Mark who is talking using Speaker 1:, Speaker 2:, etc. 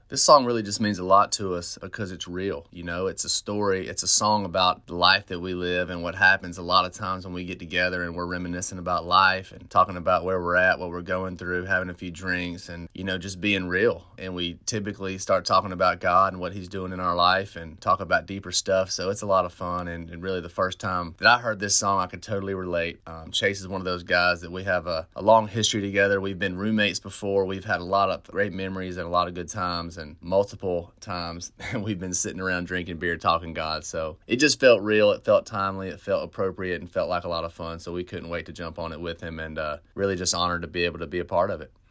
Speaker 1: This song really just means a lot to us because it's real. You know, it's a story. It's a song about the life that we live and what happens a lot of times when we get together and we're reminiscing about life and talking about where we're at, what we're going through, having a few drinks and, you know, just being real. And we typically start talking about God and what he's doing in our life and talk about deeper stuff. So it's a lot of fun. And really the first time that I heard this song, I could totally relate. Chase is one of those guys that we have a long history together. We've been roommates before. We've had a lot of great memories and a lot of good times. And multiple times we've been sitting around drinking beer, talking God. So it just felt real. It felt timely. It felt appropriate and felt like a lot of fun. So we couldn't wait to jump on it with him and really just honored to be able to be a part of it.